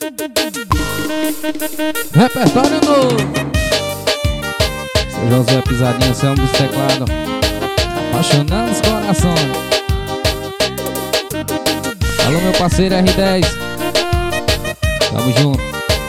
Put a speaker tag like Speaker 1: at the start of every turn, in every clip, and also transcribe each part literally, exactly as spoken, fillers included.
Speaker 1: Repertório novo. Seu Josué Pisadinha, Selma dos teclados, apaixonando os corações. Alô, meu parceiro R dez, tamo junto.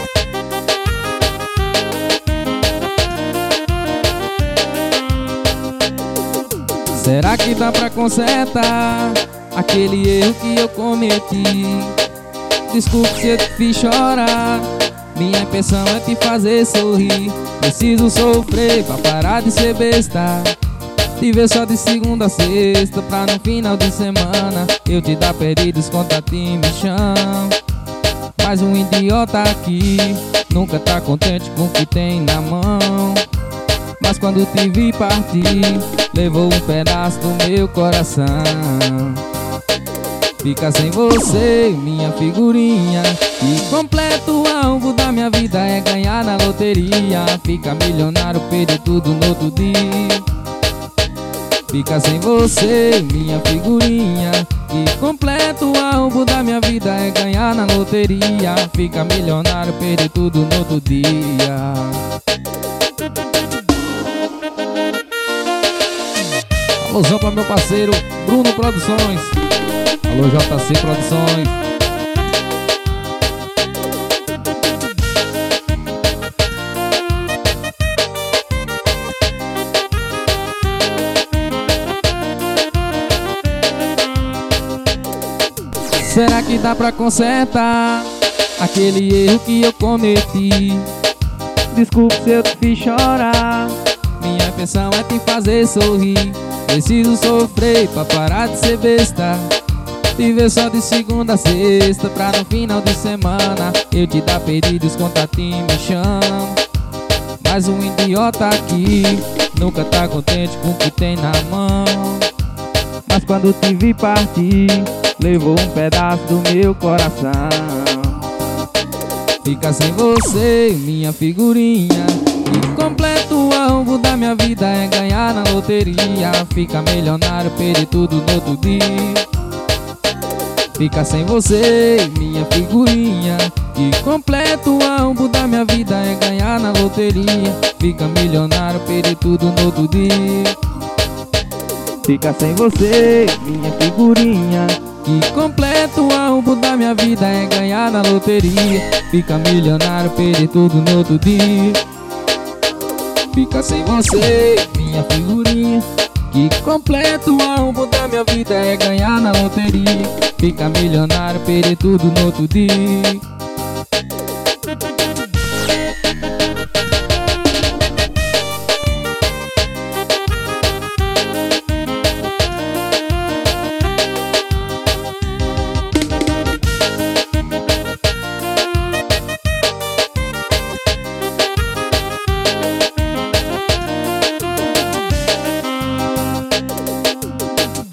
Speaker 1: Será que dá pra consertar aquele erro que eu cometi? Desculpe se eu te fiz chorar, minha intenção é te fazer sorrir. Preciso sofrer pra parar de ser besta, te ver só de segunda a sexta, pra no final de semana eu te dar pedidos, contato e me chama. Mas um idiota aqui nunca tá contente com o que tem na mão. Mas quando te vi partir, levou um pedaço do meu coração. Fica sem você, minha figurinha, e completo o alvo da minha vida é ganhar na loteria. Fica milionário, perder tudo no outro dia. Fica sem você, minha figurinha, e completo o alvo da minha vida é ganhar na loteria. Fica milionário, perder tudo no outro dia. Alôzão pra meu parceiro Bruno Produções. Alô, J C Produções. Será que dá pra consertar aquele erro que eu cometi? Desculpe se eu te fiz chorar, minha intenção é te fazer sorrir. Preciso sofrer pra parar de ser besta, te ver só de segunda a sexta, pra no final de semana eu te dar pedidos, contato e me chama. Mas um idiota aqui nunca tá contente com o que tem na mão. Mas quando te vi partir, levou um pedaço do meu coração. Fica sem você, minha figurinha, e completo o alvo da minha vida é ganhar na loteria. Fica milionário, perder tudo no outro dia. Fica sem você, minha figurinha, e completo o alvo da minha vida é ganhar na loteria. Fica milionário, perder tudo no outro dia. Fica sem você, minha figurinha, e completo o alvo da minha vida é ganhar na loteria. Fica milionário, perder tudo no outro dia. Fica sem você, minha figurinha, que completo o alvo da minha vida é ganhar na loteria. Fica milionário, perder tudo no outro dia.